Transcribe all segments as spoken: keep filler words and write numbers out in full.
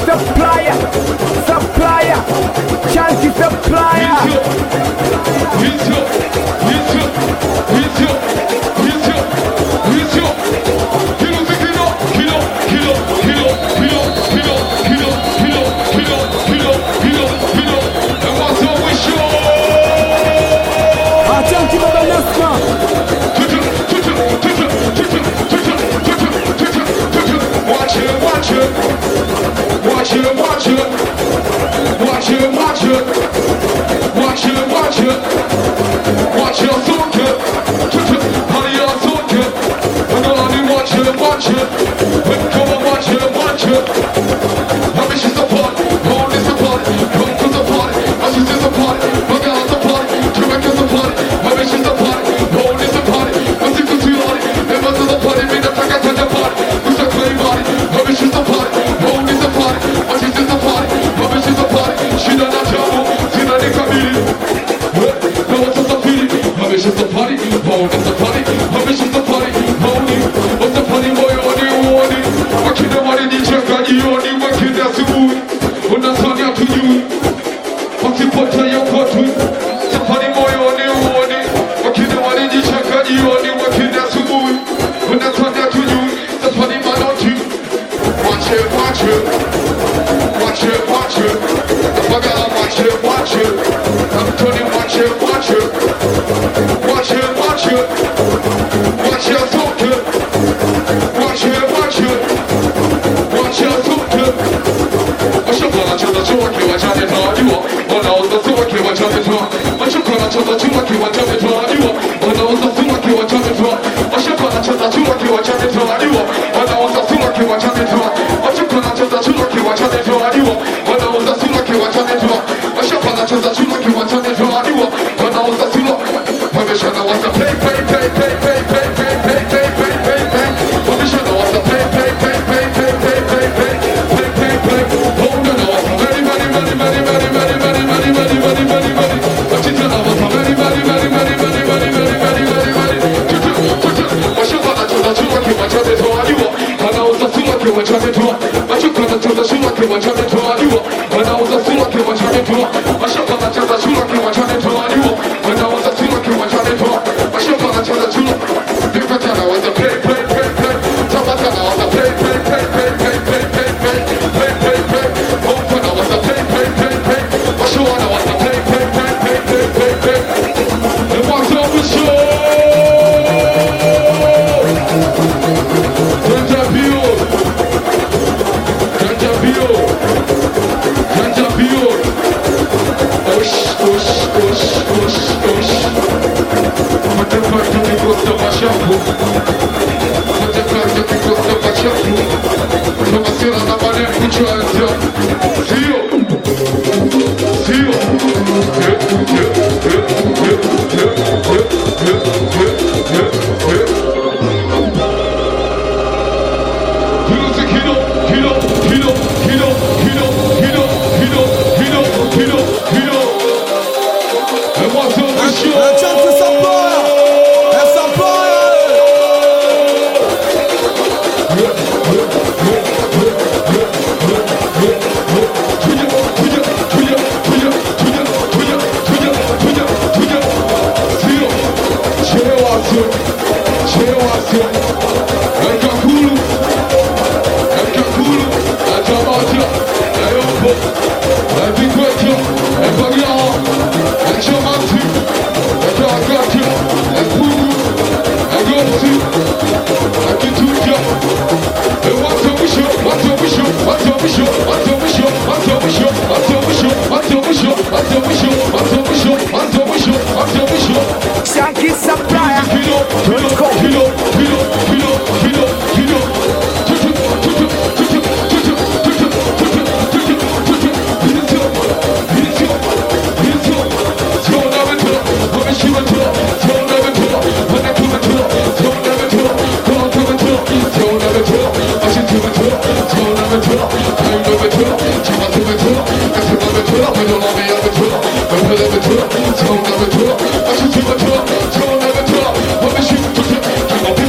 supplier, supplier, Chunky supplier. Hit you, hit you, hit you, hit you, hit you. Kilo, kilo, kilo, kilo, kilo, kilo, kilo, kilo, kilo, kilo, kilo, kilo, kilo. And what's up with you? Ah, Chunky baba nasma. Watch it, watch it, watch it, watch it, watch it, watch it, watch it, watch it, watch your song, honey, your song, and all I watch it, watch it, come on, watch it, watch it. I mean, she's a party, hold this a party, come to the party, I she's just a party, my girl's a party, Jamaica's a party, I mean, she's a party, hold this a party, I think it's too hard, and most of the party, me the fuck I touch a party, who's a clay body, I mean, she's a party, hold this a party, I she's just a party, I mean, she's a party, she done a trouble, she done a comedy, no one's just a feeling, I mean, she's a party, hold this a party, I mean, she's a party, hold it, what's the party, boy, on it, on it, I can't know what it is, check out you on it, what can I do, when I turn out to you, what's the part of your country, the party, boy, on it, on it, I can't know what it is, check out you on it, what can I do, when I turn out to you, the party, man, on you, watch it, watch it, watch it, watch it, I gotta watch it, watch it, I'm turning, watch it, watch it, watch it, watch it, watch your talking, watch it, watch it, watch your talking. I should call out to the talking, watch out the door, you are, when I was the talking, watch out the door. I should call out to the talking, watch out the door, you are, when I was the talking, watch out the door. I should call out to the talking, watch out the door, you are, when I was the talking, watch out the door. I should call out to the talking, watch out the door, you are, when I was the talking, watch out the door. I should call out to the talking, watch out the door, you are, when I was the talking. Permission, I was the play, play, play, play, play, play, play, play, play, play, play, play. Permission, I was the play, play, play, play, play, play, play, play, play, play, play. Hold on, I was the very, very, very, very, very, very, very, very, very, very, very, very. But you tell I was the very, very, very, very, very, very, very, very, very, very. I should call out to the Sulaki, watch out the door, you are, when I was the Sulaki, watch out the door. I should call out to the Sulaki, watch out the door, you are, when I was the Sulaki, watch out the door. I should call out to the Sulaki, watch out the door, you are, when I was the Sulaki, watch out the door. I should call out to the Sulaki. Different time I was the play, play, play, play. Tamata I was the play, play, play, play, play, play, play, play, play, play, play. Open I was the play, play, play, play. I should I was the play, play, play, play, play, play, play. And what's up with you? Cantabio, Cantabio, Cantabio. Osh, osh, osh, osh, osh. Potem bardzo mi prosto pasiaku. Potem bardzo mi prosto pasiaku. To masera na balenku ciąża. Zio, zio. Je, je, je, je, je, je, je, je, je, je. Kilo, kilo, kilo, kilo, kilo, kilo, kilo, kilo, kilo, kilo. And what's up with you? Chunky supplier, supplier. Chunky supplier. Let's go. Kilo, kilo, kilo, kilo, kilo.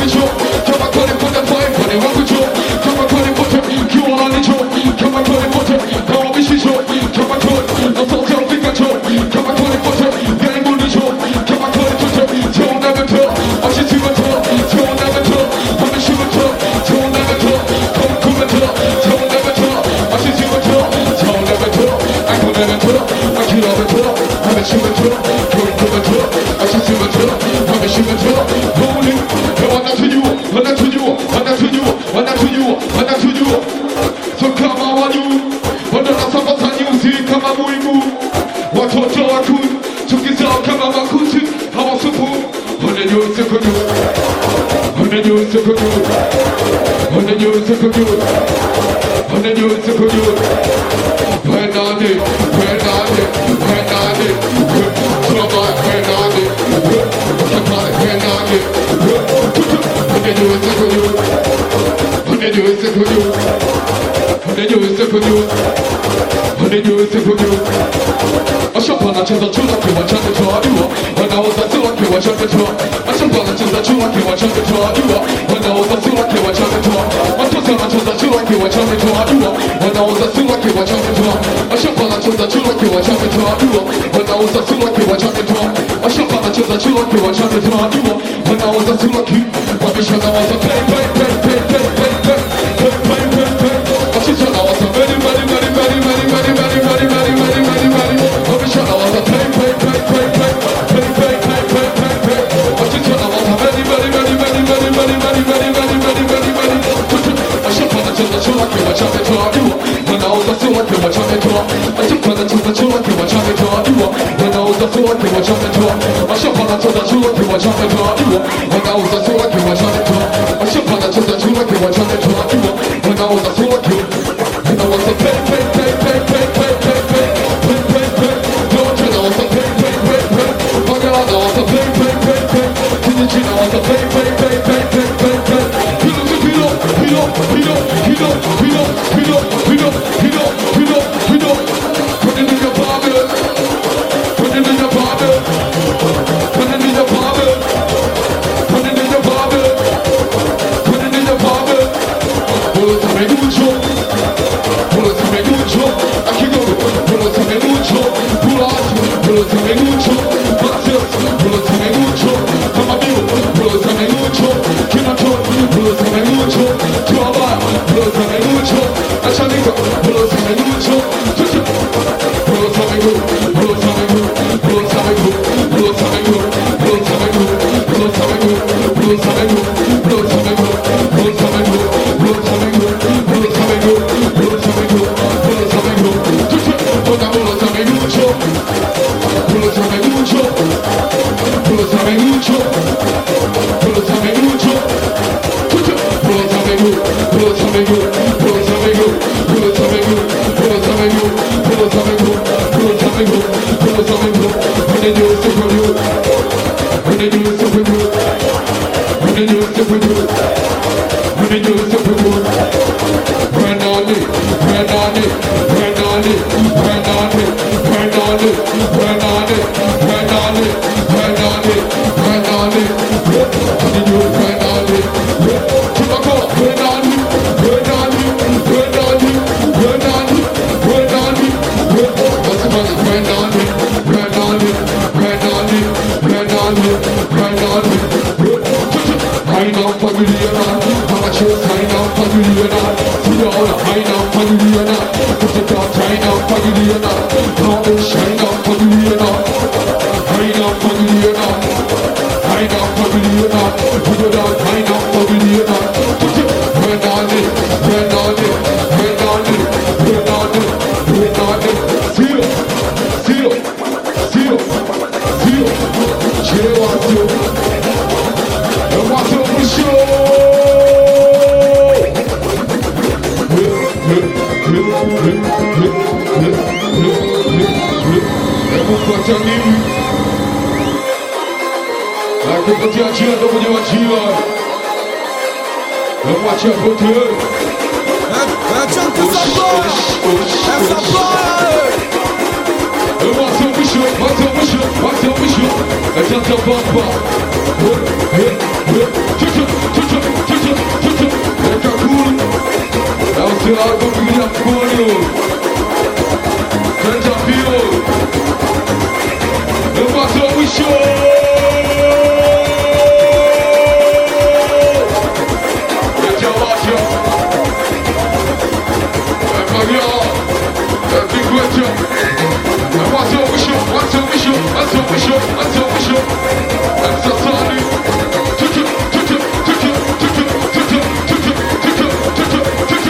Come on, watoto watu tukizao kama makuti hawasupu wananyusi kuju wananyusi kuju wananyusi kuju wananyusi kuju wenade wenade wenade Traba wenade Traba wenade wananyusi kuju wananyusi kuju wananyusi kuju wananyusi kuju Ashapana cheza chula kiwa chake tuadiwa Wanauza siwa kiwa chake tua Ashapana cheza chula kiwa chake tuadiwa Wanauza siwa kiwa chake tua Watoto wanacheza chula kiwa chake tuadiwa Wanauza siwa kiwa chake tua Ashapana cheza chula kiwa chake tuadiwa Wanauza siwa kiwa chake tua Ashapana cheza chula kiwa chake tuadiwa Wanauza siwa kiwa Wabisha na wasa play play play play play play play play play play play Wabisha na wasa very very very very very very very very very very very very Wabisha na wasa play play play play play play play play play play play Wabisha na wasa very very very very very very very very very very very very Ashapana cheza chula kiwa chake tuadiwa Wanauza siwa kiwa chake tua Ashapana cheza chula kiwa chake tuadiwa Wanauza siwa kiwa chake tua Ashapana cheza chula kiwa chake tuadiwa Wanauza siwa kiwa chake tua Ashapana cheza chula kiwa chake tuadiwa Wanauza siwa kiwa Wanauza play play play play play play play play play play play Don't you know what's a play play play play Wagala know what's a play play play play Kinichi know what's a play play play play play play play Pilo pilo pilo pilo pilo pilo pilo pilo pilo pilo pilo Put it in your bottle Put it in your bottle Put it in your bottle Put it in your bottle Put it in your bottle Pulsame mucho Pulsame mucho Aquí go Pulsame mucho Pulas Pulsame mucho Gracias Pulsame mucho Come amigo Pulsame mucho Kinato Pulsame mucho Traba Pulsame mucho Achanico Pulsame mucho Pulsame good Pulsame good Pulsame good Pulsame good Pulsame good Pulsame good Pulsame good Pulsame good Pulsame good Pulsame good Pulsame good Pulsame good Pulsame good Pulsame good Pulsame mucho Pulsame mucho Pulsame mucho Pulsame mucho Pulsame good Pulsame good Pulsame good Pulsame good Pulsame good Pulsame good Pulsame good Pulsame good When they do it super good When they do it super good When they do it super good When they do it super good When on it When on it When on it When on it When on it When on it When on it When on it When on it When they do it when on it Tobacco When on it When on it When on it When on it When on it What's the matter? When on it When on it When on it When on it When on it High down for the Liana How much is high down for the Liana See you all high down for the Liana Put it down high down for the Liana Now it's high down for the Liana High down for the Liana High down for the Liana Put it down high down for the Liana When on it When on it When on it When on it When on it See you See you See you See you Chill out you And what's up with you? Kupatia jina ndo mwenye wajila Na mwacha pote Chante essa porra Essa porra What's up with you? What's up with you? What's up with you? É tanta bomba É cacuro É o seu álbum que me apoio Grande apio What's up with you?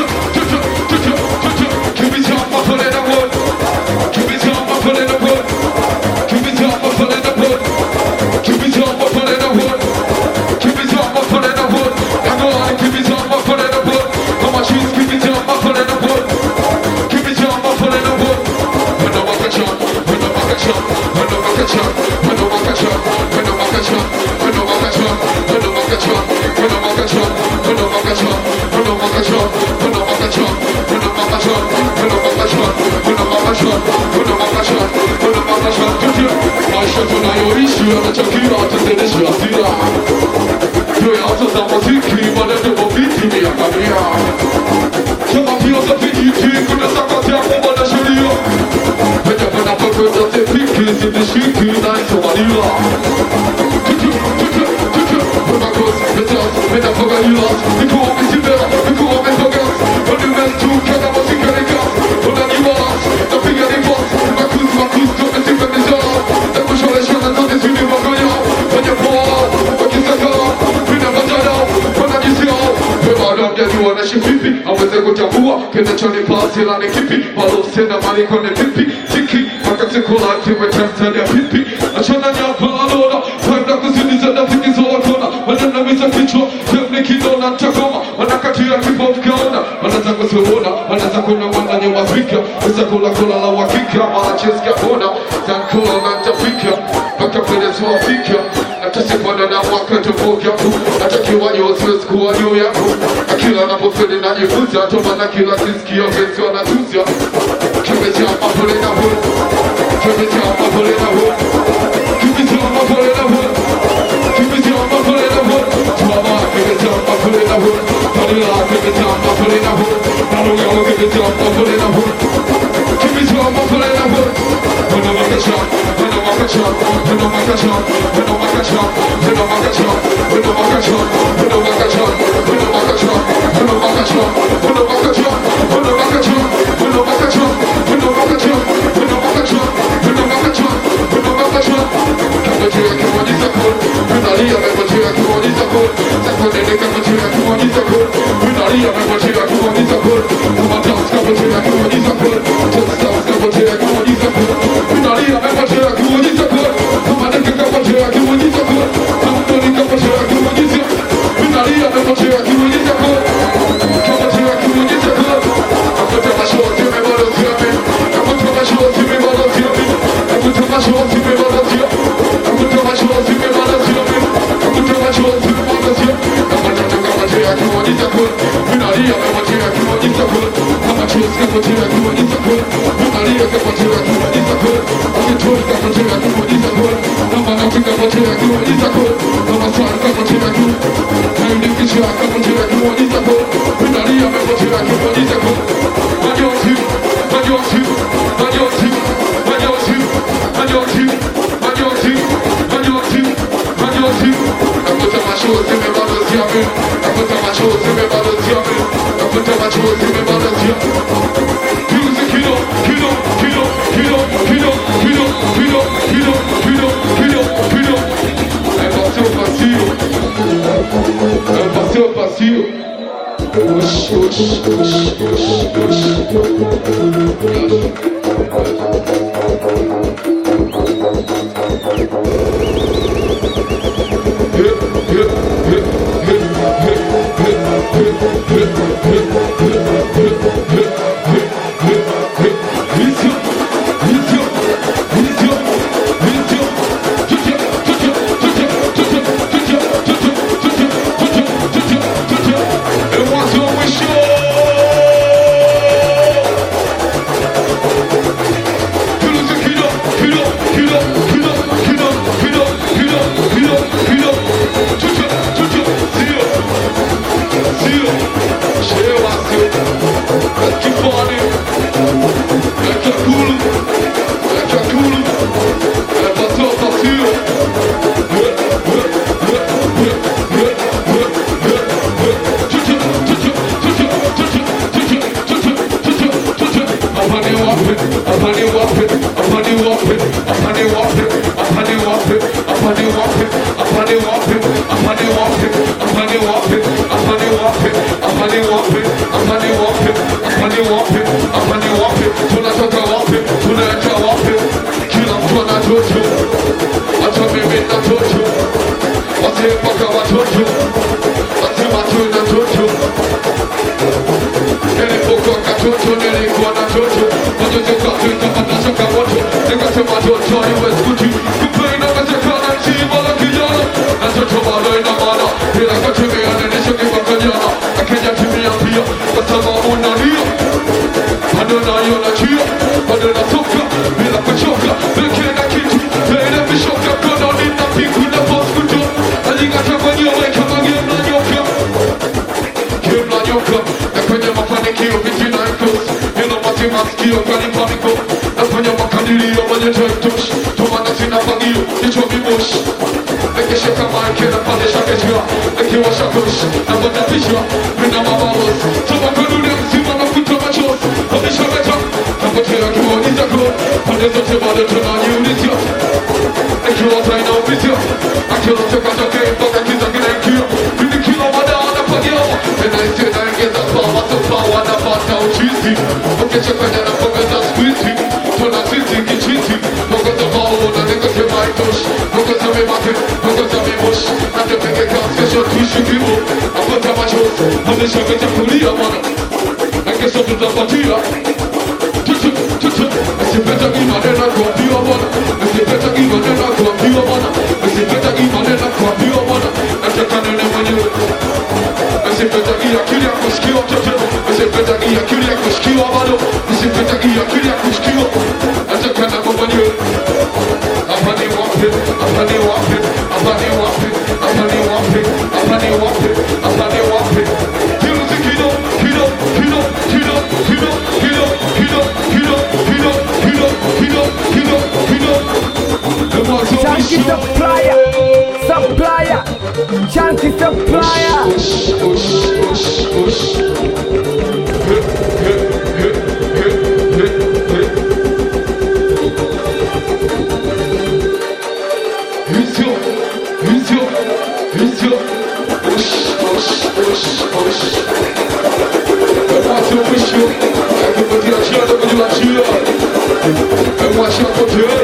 Give me some, I'm pulling the wood. maisha tunayoishi yanachakia tuzidishe hasira. Tuyaanza za muziki maneno mabiti miaka mia. Kama pia za vijiti kuna sakati ya kumba na sheria. Penye panapokwenda tepiki zidishiki na isomalia. Tutu, tutu, tutu, Pemagos, Metas, Metafogalilas, Niko Misibera, Niko Metogas, Monumentu, Kana Musikarika, Unanimas, Napiga Nivas, Makus, Makus, Komisipa Nizar, Nakushore Shana Zote Suni Magoya, Wanyapoa, Wakisaka, Pina Mazara, Wanajisia, Pemada Mjani Wanashi Pipi, Aweze Kutambua, Kena Chani Pasi Lani Kipi, Malo Sena Mali Kone Pipi, Tiki, Makati Kola, Tiwe Tanzania Pipi, Achana Nyapa Alona, Panda Kusini Zada Fiki Zola Kona, Wanana Misa Kichwa, Temni Kidona Takoma, Wanakati ya Kipop Kaona, Wanaza Kusurona, Wanaza Kuna Wananya Wafika, Wisa Kola Kola La Wakika, Malacheska Kona, Zankola Nantafika, Baka Pele Swafika, Natasi Wana na Waka Tupoka, Natakiwa Yoswes Kuwa Yu Yako, Akila na Bofede na Jifuza, Tomana Kila Kiski ya Vensi Wana Tuzia, Kimeja Mapole na Hood, Kimeja Mapole na Hood, Kimeja Mapole na Hood, Kimeja Mapole na Hood, Tama Kimeja Mapole na Hood, Tanila Kimeja Mapole na Hood, Naruga Kimeja Mapole na Hood, Kimeja Mapole na Hood, Hana Makasha, Hana Makasha, Hana Makasha, Hana Makasha, Hana Makasha, Hana Makasha, Hana Makasha, Hana Makasha, Hana Makasha, Hana Makasha, Hana Makasha, Hana Makasha, Hana Makasha, Hana Makasha, Hana Makasha, Hana Makasha, Kamatia Kimani Sakon, Hunalia Kamatia Kimani Sakon, Sakon Nene Kamatia Kimani Sakon, Hunalia Kamatia Kimani Sakon, Kamatas Kamatia Kimani Sakon, Testas Kamatia Kimani Sakon, Hunalia Kamatia Kimani Sakon, Kamadeka Kamatia Kimani Sakon, Kamtoni Kamatia Kimani Sakon, Hunalia Kamatia Kimani Sakon, Kamatia Kimani Sakon, Akota Mashoti me Balotiami, Akota Mashoti me Balotiami, Akota Mashoti me Balotiami, Akota Mashoti me Balotiami, Akota Mashoti me Balotiami, Kamata Kamatia Kimani Sakon, Hunalia Kamatia Kimani Sakon, Kamatia Kamatia Kimani Sakon, Hunalia Kamatia Kimani Sakon, Akitori Kamatia Kimani Sakon, Namanati Kamatia Kimani Sakon, Namasan Kamatia Kimani, Naindikisha Kamatia Kimani Sakon, Hunalia Kamatia Kimani Sakon, Majoti, Majoti, Majoti, Majoti, Majoti, Majoti, Majoti, Majoti, Akota Mashoti me Balotiami, Akota Mashoti me Balotiami, Akota Mashoti me Balotiami. Music kilo, kilo, kilo, kilo, kilo, kilo, kilo, kilo, kilo, kilo, kilo. É passeio, passeio. É passeio, passeio. Oxi, oxi, oxi, oxi, Adona yona chia, adona toka, bila kuchoka, bila kitu, bila wakati masikio kanipaniko, nafanya makadirio mwenye toitosh, tumana sina fagio, kichwa mimoshi. Nikishika maiki na pandisha kechia, nikiwasha kush, na bota pisha, mina mababos. Tuma kudunia mzima na kuta machozi, pandisha meta, napotea kiwa nitako, pande zote bado tunaniulizia. Nikiwa taina upizia, akilo teka toke mpaka kiza kinaingia, mimi kila wada anapagia, enaisi naingeza pawa sopa wanapata uchizi, ukichekanya na pongeza squeezy, tuna sisi kichizi, pongeza hao na nigga maitosh, pongeza mimake, pongeza mimosh, na tepeke kaskesho tuishi kimo, apota machozi, hamesha kete kulia mana, na kesho tutapatia, tutu, tutu, nisipeta imanena kuambiwa mana, nisipeta imanena kuambiwa mana, nisipeta imanena kuambiwa mana, nataka nene mwenyewe, nisipeta akili ya kusikiwa mtoto, nisipeta akili ya kusikiwa bado, nisipeta akili ya kusikiwa, nataka nene mwenyewe. Hapa ni wapi, hapa ni wapi, hapa ni wapi, hapa ni wapi, hapa ni wapi, hapa ni wapi. Kirusi kido, kido, kido, kido, kido, kido, kido, kido, kido, kido, kido, kido, kido. Chunky supplier, supplier, chunky supplier. Push, push, push, push. Hit, hit, hit, hit, hit, hit. Hizyo, hizyo, hizyo. Push, push, push, push. Everyone's so push you. Everybody a cheer, everybody a cheer. Everyone's so push you.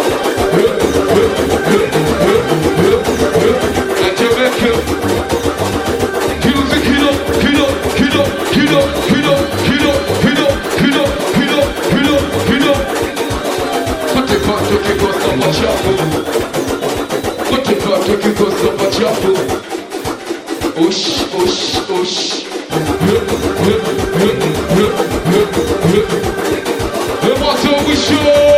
And Jamaica. Kilo, kilo, kilo, kilo, kilo, kilo, kilo, kilo, kilo, kilo, kilo, kilo. Kote kote kikosa machafu. Kote kote kikosa machafu. Ush, ush, ush. Everyone's so wish you.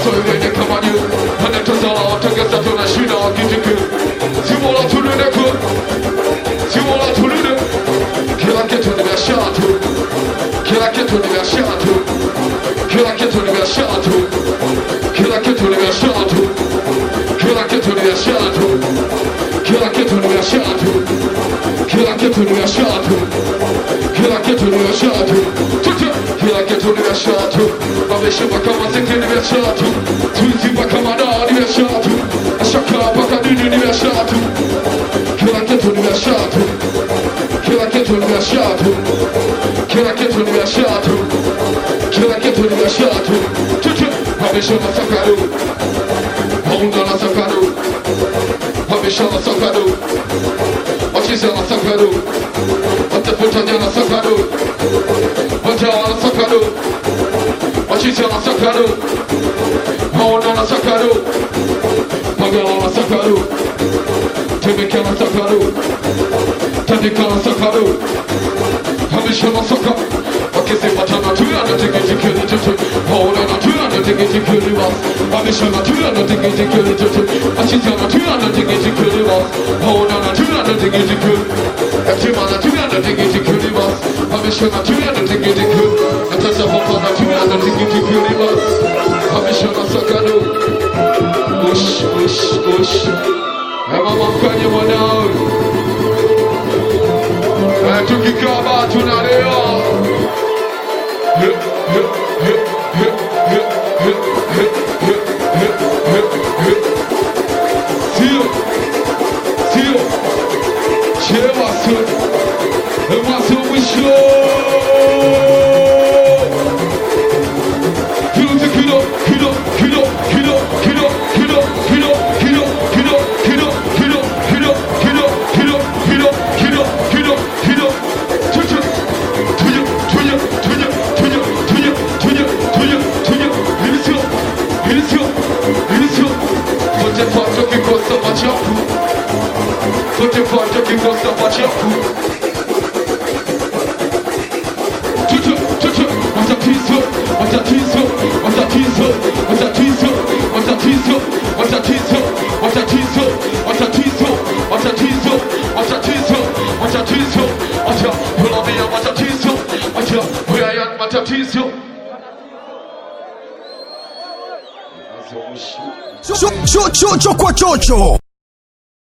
söyleyene kamanı Hanete sana tekese tona şina gidikü Simola tulüne kı Simola tulüne Kelaket universatu Kelaket universatu Kelaket universatu Kelaket universatu Kelaket universatu Kelaket universatu Kelaket universatu Kelaket universatu Kelaket universatu Babeshe bakama seke universatu Tuzi bakama da universatu Ashaka baka dini universatu Kelaket universatu Kelaket universatu Kelaket universatu Kelaket universatu Babeshe masakadu Honda masakadu Babeshe masakadu Achisa masakadu Ataputanya masakadu Bajala masakadu Achisa masakadu Honda masakadu Bagala masakadu Tebeka masakadu Tadika masakadu Babeshe masakadu Akese batana tuyana teketi kiri tutu Honda na tuyana teketi kiri was Babeshe na tuyana teketi kiri tutu Achisa na tuyana teketi kiri was Honda na tuyana teketi kiri Etima na tuyana teketi kiri was Babeshe na tuyana teketi kiri Atasa papa na tuyana teketi kiri was Babeshe masakadu Ush, ush, ush Ema mafanye mwanao Tukikaba tunalea Sio, sio, chewaso, emaso mwisho. Kilo kilo kilo kilo kilo kilo kilo kilo kilo kilo kilo kilo kilo kilo kilo kilo kilo kilo kilo tuju tuju tuju tuju tuju tuju tuju tuju tuju ilisio ilisio ilisio Fote fatto che costa facciamo Fote fatto che costa facciamo Tutu tutu Wata tiso Wata tiso Wata tiso Wata tiso Wata tiso Wata tiso Wata tiso Wata tiso Wata tiso Wata tiso Wata tiso Wata Colombia Wata tiso Wata Brian Wata tiso Chocho chocho kwa chocho.